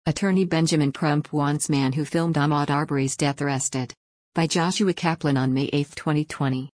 Attorney Benjamin Crump wants man who filmed Ahmaud Arbery's death arrested. By Joshua Kaplan on May 8, 2020.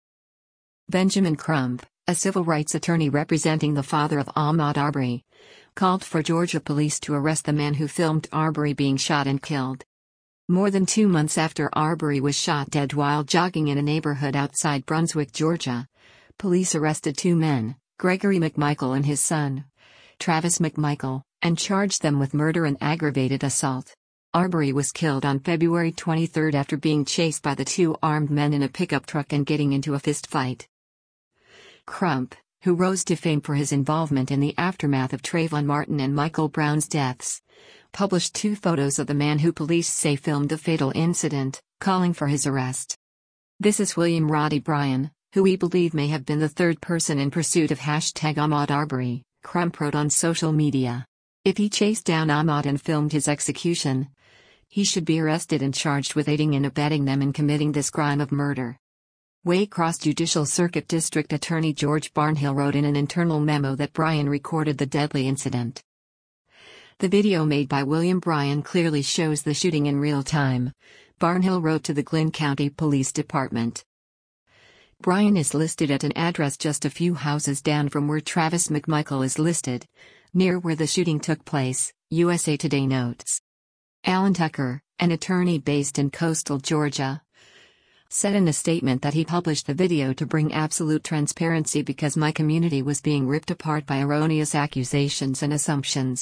Benjamin Crump, a civil rights attorney representing the father of Ahmaud Arbery, called for Georgia police to arrest the man who filmed Arbery being shot and killed. More than 2 months after Arbery was shot dead while jogging in a neighborhood outside Brunswick, Georgia, police arrested 2 men, Gregory McMichael and his son, Travis McMichael, and charged them with murder and aggravated assault. Arbery was killed on February 23 after being chased by the 2 armed men in a pickup truck and getting into a fist fight. Crump, who rose to fame for his involvement in the aftermath of Trayvon Martin and Michael Brown's deaths, published 2 photos of the man who police say filmed the fatal incident, calling for his arrest. "This is William Roddy Bryan, who we believe may have been the 3rd person in pursuit of #Ahmaud Arbery," Crump wrote on social media. "If he chased down Ahmaud and filmed his execution, he should be arrested and charged with aiding and abetting them in committing this crime of murder." Waycross Judicial Circuit District Attorney George Barnhill wrote in an internal memo that Bryan recorded the deadly incident. The video made by William Bryan clearly shows the shooting in real time, Barnhill wrote to the Glynn County Police Department. Bryan is listed at an address just a few houses down from where Travis McMichael is listed, near where the shooting took place, USA Today notes. Alan Tucker, an attorney based in coastal Georgia, said in a statement that he published the video to bring absolute transparency because my community was being ripped apart by erroneous accusations and assumptions.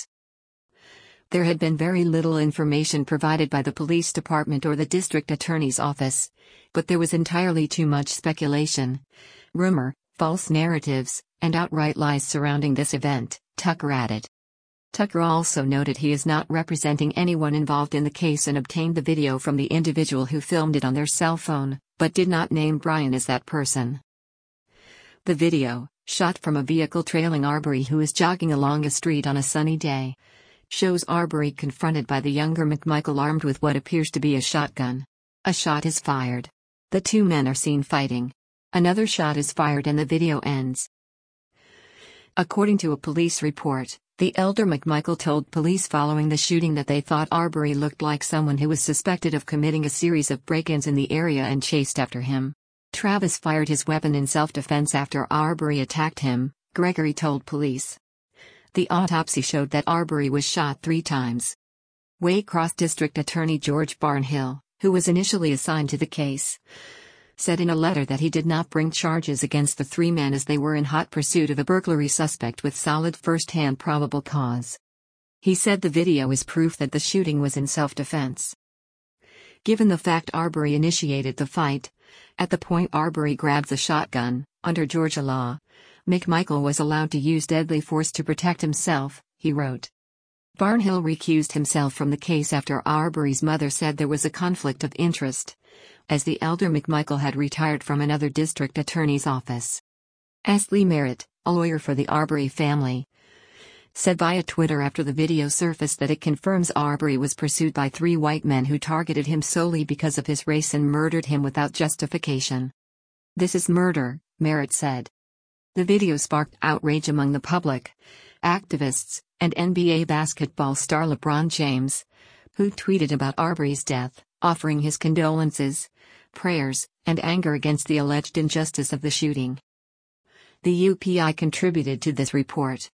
There had been very little information provided by the police department or the district attorney's office, but there was entirely too much speculation, rumor, false narratives, and outright lies surrounding this event, Tucker added. Tucker also noted he is not representing anyone involved in the case and obtained the video from the individual who filmed it on their cell phone, but did not name Bryan as that person. The video, shot from a vehicle trailing Arbery who is jogging along a street on a sunny day, shows Arbery confronted by the younger McMichael armed with what appears to be a shotgun. A shot is fired. The 2 men are seen fighting. Another shot is fired and the video ends. According to a police report, the elder McMichael told police following the shooting that they thought Arbery looked like someone who was suspected of committing a series of break-ins in the area and chased after him. Travis fired his weapon in self-defense after Arbery attacked him, Gregory told police. The autopsy showed that Arbery was shot 3 times. Waycross District Attorney George Barnhill, who was initially assigned to the case, said in a letter that he did not bring charges against the 3 men as they were in hot pursuit of a burglary suspect with solid first-hand probable cause. He said the video is proof that the shooting was in self-defense. Given the fact Arbery initiated the fight, at the point Arbery grabbed the shotgun, under Georgia law, McMichael was allowed to use deadly force to protect himself, he wrote. Barnhill recused himself from the case after Arbery's mother said there was a conflict of interest, as the elder McMichael had retired from another district attorney's office. Lee Merritt, a lawyer for the Arbery family, said via Twitter after the video surfaced that it confirms Arbery was pursued by 3 white men who targeted him solely because of his race and murdered him without justification. "This is murder," Merritt said. The video sparked outrage among the public, activists, and NBA basketball star LeBron James, who tweeted about Arbery's death, offering his condolences, prayers, and anger against the alleged injustice of the shooting. The UPI contributed to this report.